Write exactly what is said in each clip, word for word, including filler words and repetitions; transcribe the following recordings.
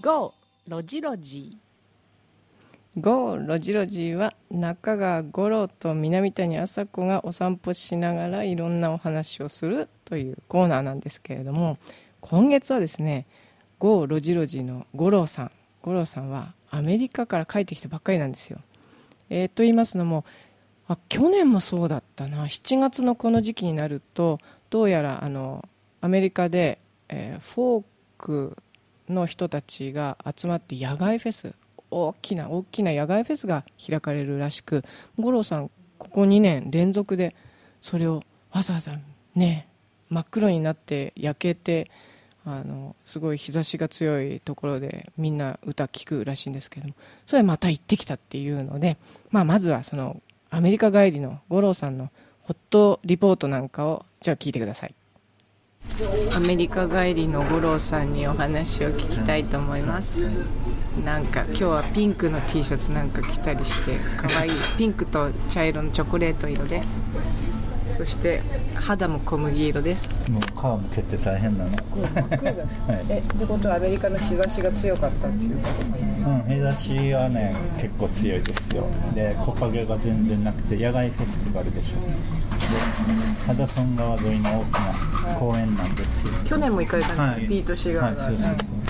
ゴーロジロジーゴーロジロジは中川五郎と南谷麻子がお散歩しながらいろんなお話をするというコーナーなんですけれども、今月はですね、ゴーロジロジの五郎さん五郎さんはアメリカから帰ってきたばっかりなんですよ。えー、と言いますのも、あ去年もそうだったな、しちがつのこの時期になるとどうやらあのアメリカで、えー、フォークの人たちが集まって野外フェス、大きな大きな野外フェスが開かれるらしく、五郎さんここにねん連続でそれをわざわざね真っ黒になって焼けて、あのすごい日差しが強いところでみんな歌聴くらしいんですけども、それまた行ってきたっていうので、まあ、まずはそのアメリカ帰りの五郎さんのホットリポートなんかをじゃあ聞いてください。アメリカ帰りの五郎さんにお話を聞きたいと思います。なんか今日はピンクの T シャツなんか着たりしてかわいいピンクと茶色のチョコレート色です。そして肌も小麦色です。 もう皮もけって大変なの。 真っ黒だ、はい、えってことはアメリカの日差しが強かったっていうことかな。 うん、日差しはね結構強いですよ。で木陰が全然なくて野外フェスティバルでしょ。でハダソン川沿いの大きな公園なんですよ。 去年も行かれたんですか、はい、ピートシガーが、 はい、そうそうそう、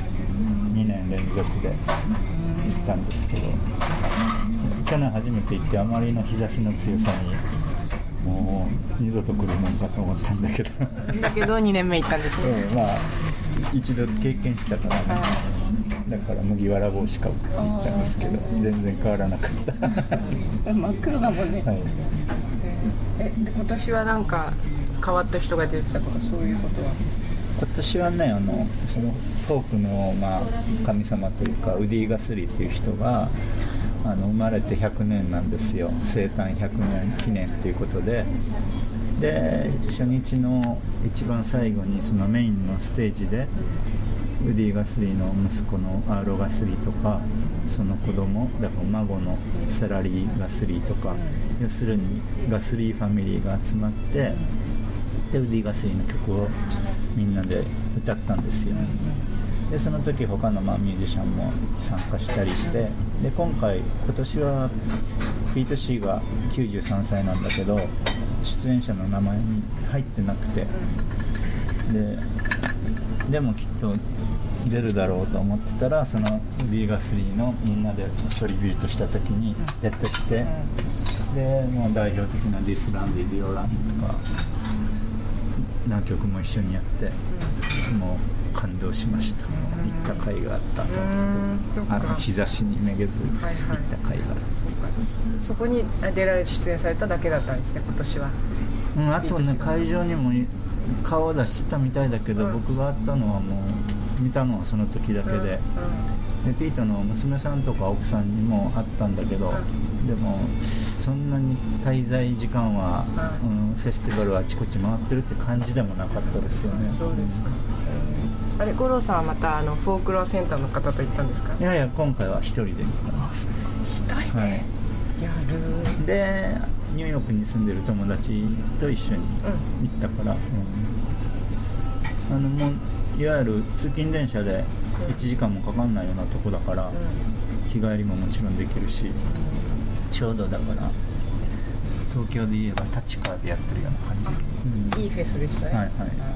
にねん連続で行ったんですけど、去年初めて行ってあまりの日差しの強さにもう二度と来るもんかと思ったんだけどだけどにねんめ行ったんですね。 うん、まあ一度経験したからね、はい、だから麦わら帽子買うって言ったんですけど全然変わらなかった真っ黒だもんね、はい、えで今年はなんか変わった人が出てたとかそういうことは？ 今年はね、あのそのフォークの、まあ、神様というかウディ・ガスリーという人があの生まれてひゃくねんなんですよ。生誕ひゃくねん記念ということで、で初日の一番最後にそのメインのステージでウディ・ガスリーの息子のアーロ・ガスリーとかその子供だから孫のセラリー・ガスリーとか、要するにガスリーファミリーが集まってでウディ・ガスリーの曲をみんなで歌ったんですよ。でその時他のまあミュージシャンも参加したりして、で今回今年はピート・シーがきゅうじゅうさんさいなんだけど出演者の名前に入ってなくて、ででもきっと出るだろうと思ってたら、そのウディ・ガスリーのみんなでトリビュートした時に出てきて、でもう代表的な This Land is Your Land とか何曲も一緒にやって、もう感動しました。行った甲斐があったと思って、あの日差しにめげず行った甲斐がある、はいはい、 そ, そこに出られ出演されただけだったんですね今年は。 うん、あとね会場にも顔を出してたみたいだけど、うん、僕が会ったのはもう見たのはその時だけで、うんうん、でピートの娘さんとか奥さんにも会ったんだけど、うん、でもそんなに滞在時間は、うんうん、フェスティバルはあちこち回ってるって感じでもなかったですよね。 そうですか。あれ五郎さんはまたあのフォークロアセンターの方と行ったんですか？ いやいや今回は一人で行ったんです。 一人で、はい、やる。 でニューヨークに住んでる友達と一緒に行ったから、うんうん、あのもういわゆる通勤電車でいちじかんもかかんないようなとこだから、うん、日帰りももちろんできるし、ちょうどだから東京で言えば立川でやってるような感じ、 うん、いいフェスでしたね。 はいはい。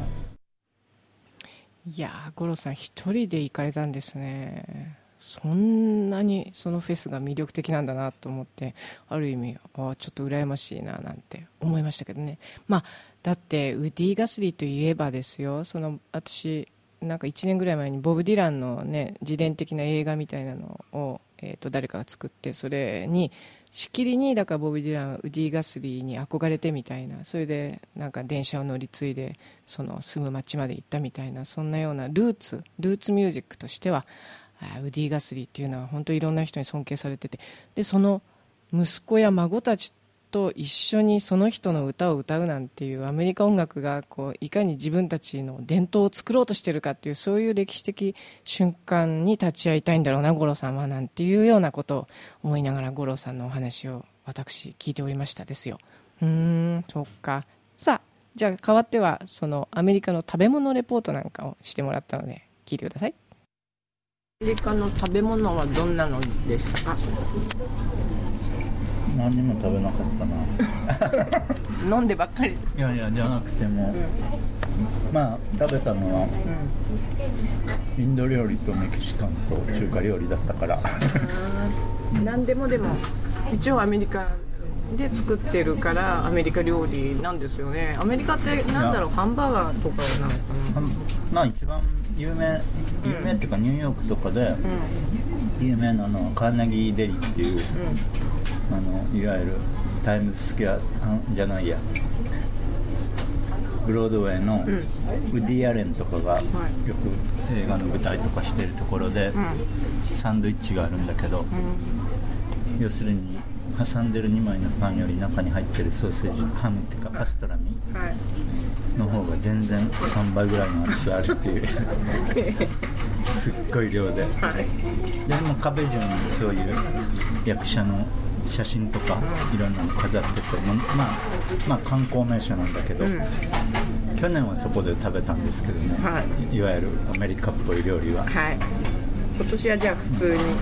いや五郎さん一人で行かれたんですね。そんなにそのフェスが魅力的なんだなと思って、ある意味あちょっと羨ましいななんて思いましたけどね。まあだってウディ・ガスリーといえばですよ、その私なんかいちねんぐらい前にボブ・ディランのね自伝的な映画みたいなのを、えー、と誰かが作って、それにしきりにだからボブ・ディランはウディ・ガスリーに憧れてみたいな、それでなんか電車を乗り継いでその住む町まで行ったみたいな、そんなようなルーツルーツミュージックとしてはウディ・ガスリーっていうのは本当にいろんな人に尊敬されてて、でその息子や孫たちと一緒にその人の歌を歌うなんていうアメリカ音楽がこういかに自分たちの伝統を作ろうとしてるかっていう、そういう歴史的瞬間に立ち会いたいんだろうな五郎さんは、なんていうようなことを思いながら五郎さんのお話を私聞いておりましたですよ。うーんそっか。さあじゃあ代わってはそのアメリカの食べ物レポートなんかをしてもらったので聞いてください。 アメリカの食べ物はどんなのでしたか？ 何にも食べなかったな飲んでばっかり。 いやいやじゃなくても、うん、まあ食べたのは、うん、インド料理とメキシカンと中華料理だったからうん、何でもでも一応アメリカで作ってるからアメリカ料理なんですよね。アメリカってなんだろう、ハンバーガーとかなのかな。 まあ一番有名有名っていうか、ニューヨークとかで有名なのはカーネギーデリっていう、うん、あのいわゆるタイムズスクエアじゃないやブロードウェイのウディ・アレンとかがよく映画の舞台とかしてるところでサンドイッチがあるんだけど、要するに挟んでるにまいのパンより中に入ってるソーセージハムっていうかパストラミの方が全然さんばいぐらいの厚さあるっていうすっごい量で、でも壁中にそういう役者の写真とかいろんなの飾ってて、まあ、まあ観光名所なんだけど、うん、去年はそこで食べたんですけどね、はい、いわゆるアメリカっぽい料理は、はい、 今年はじゃあ普通に、うん、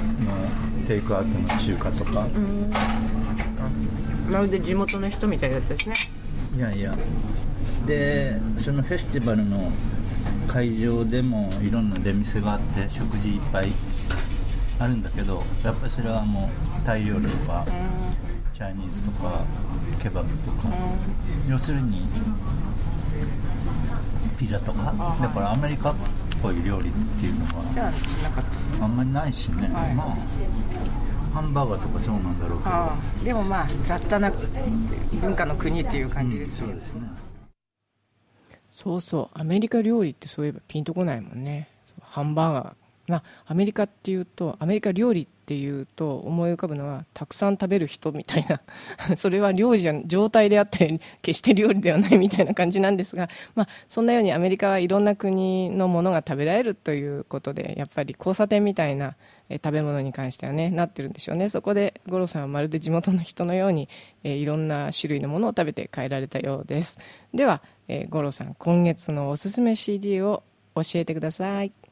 テイクアウトの中華とか、うん、 まるで地元の人みたいだったですね。 いやいやでそのフェスティバルの会場でもいろんな出店があって食事いっぱいあるんだけど、やっぱりそれはもうタイ料理とか、うん、チャイニーズとかケバブとか、うん、要するにピザとか、だからアメリカっぽい料理っていうのはあんまりないしね、はい、まあハンバーガーとかそうなんだろうけど、あでもまあ雑多な文化の国っていう感じですよ、 うん、そうですね。 そうそう、アメリカ料理ってそういえばピンとこないもんね。ハンバーガー、まあ、アメリカっていうとアメリカ料理っていうと思い浮かぶのはたくさん食べる人みたいなそれは料理じゃ状態であって決して料理ではないみたいな感じなんですが、まあ、そんなようにアメリカはいろんな国のものが食べられるということでやっぱり交差点みたいなえ食べ物に関してはねなってるんでしょうね。そこで五郎さんはまるで地元の人のようにえいろんな種類のものを食べて帰られたようです。ではえ五郎さん、今月のおすすめ シーディー を教えてください。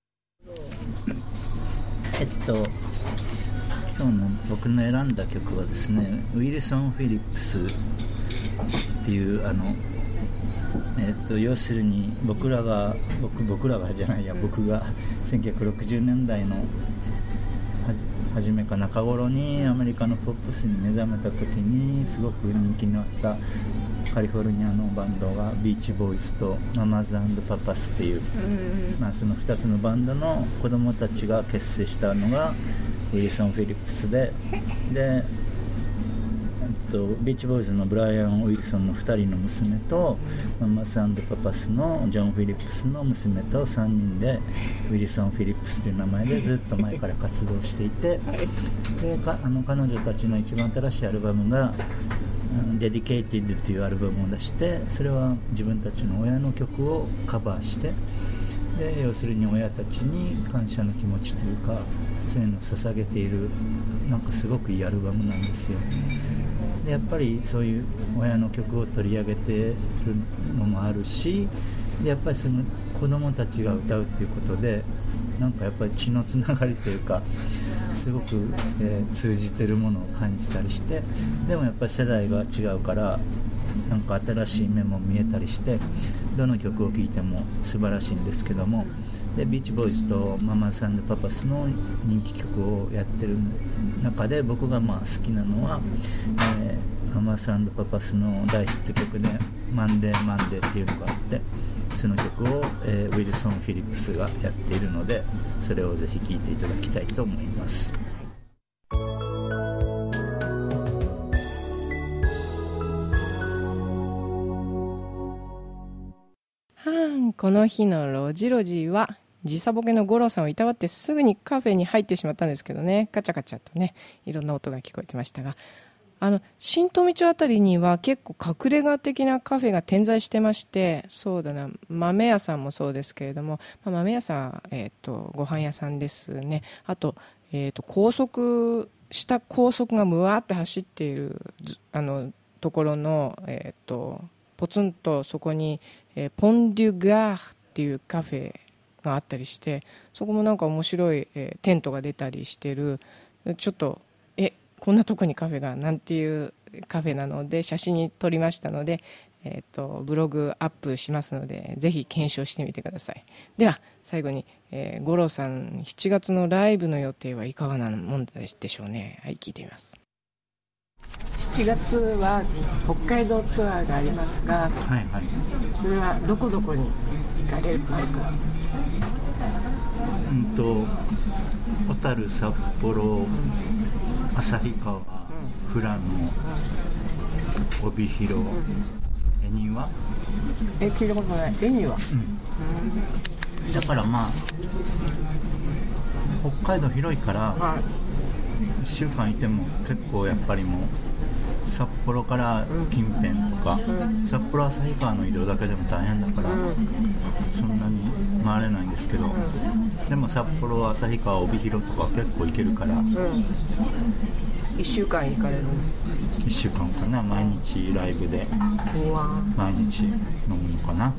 えっと今日の僕の選んだ曲はですね、ウィルソン・フィリップスっていうあの、えっと、要するに僕らが 僕, 僕らがじゃないや僕がせんきゅうひゃくろくじゅうねんだいの初めか中頃にアメリカのポップスに目覚めた時にすごく人気のあったカリフォルニアのバンドがビーチボーイズとママズ&パパスっていう、まあ、そのふたつのバンドの子供たちが結成したのがウィルソン・フィリップスで、でとビーチボーイズのブライアン・ウィルソンのふたりの娘とママズ&パパスのジョン・フィリップスの娘とさんにんでウィルソン・フィリップスという名前でずっと前から活動していて、でかあの彼女たちの一番新しいアルバムがデディケイティッドというアルバムを出して、それは自分たちの親の曲をカバーして、で要するに親たちに感謝の気持ちというかそういうのを捧げている、なんかすごくいいアルバムなんですよ。でやっぱりそういう親の曲を取り上げてるのもあるし、でやっぱりその子供たちが歌うっていうことでなんかやっぱり血のつながりというかすごく、えー、通じてるものを感じたりして、でもやっぱり世代が違うからなんか新しい面も見えたりして、どの曲を聴いても素晴らしいんですけども、でビーチボーイズとママズ&パパスの人気曲をやってる中で僕がまあ好きなのは、えー、ママズ&パパスの大ヒット曲でマンデーマンデーっていうのがあって、その曲を、えー、ウィルソン・フィリップスがやっているので、それをぜひ聴いていただきたいと思います。 はあ、この日のロジロジは時差ボケの五郎さんをいたわってすぐにカフェに入ってしまったんですけどね、カチャカチャとねいろんな音が聞こえてましたが、あの新富町あたりには結構隠れ家的なカフェが点在してまして、そうだな、豆屋さんもそうですけれども、まあ、豆屋さん、えー、とご飯屋さんですね。あと、えー、と高速下高速がむわって走っているあのところの、えー、とポツンとそこに、えー、ポンデュガーっていうカフェがあったりして、そこもなんか面白い、えーテントが出たりしてる、ちょっとえこんなとこにカフェがなんていうカフェなので写真に撮りましたので、えー、とブログアップしますのでぜひ検証してみてください。では最後に、えー、五郎さんしちがつのライブの予定はいかがなもんでしょうね。はい、聞いてみます。しちがつは北海道ツアーがありますが、 はいはい、 それはどこどこに行かれますか？ うんと小樽、札幌、旭川、富良野、帯広、恵庭、 え聞いたことない。恵庭、 うん、だからまあ北海道広いから、はい、いっしゅうかんいても結構やっぱりもう札幌から近辺とか、うん、札幌旭川の移動だけでも大変だから、うん、そんなに回れないんですけど、うん、でも札幌、旭川、帯広とか結構行けるから、うん、 いっしゅうかん行かれるの？ いっしゅうかんかな。毎日ライブで毎日飲むのかな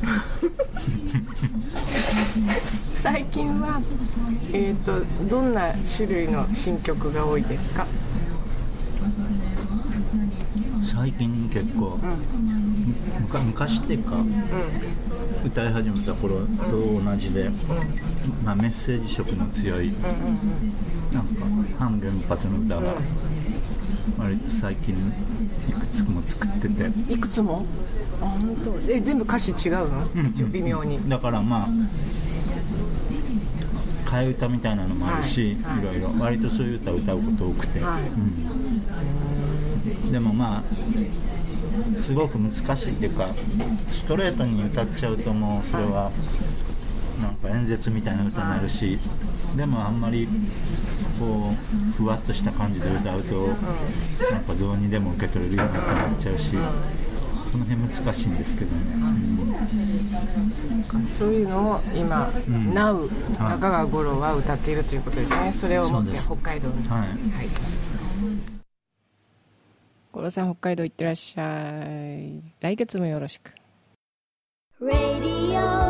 最近は、えーと、どんな種類の新曲が多いですか？ 最近結構、うん、昔っていうか、うん、歌い始めた頃と同じで、うんまあ、メッセージ色の強い、うん、なんか反原発の歌が割と最近いくつも作ってて。 いくつも？あ、本当。え、全部歌詞違うの？うん、微妙に。 だからまあ替え歌みたいなのもあるし、はいはい、いろいろ割とそういう歌を歌うこと多くて、はいうん、でもまあすごく難しいっていうか、ストレートに歌っちゃうともうそれはなんか演説みたいな歌になるし、でもあんまりこうふわっとした感じで歌うとなんかどうにでも受け取れるような歌になっちゃうし、その辺難しいんですけどね、うん、 そういうのを今、うん、Now 中川五郎は歌っているということですね。それを持って北海道に、はいはい、五郎さん北海道行ってらっしゃい。来月もよろしく。 Radio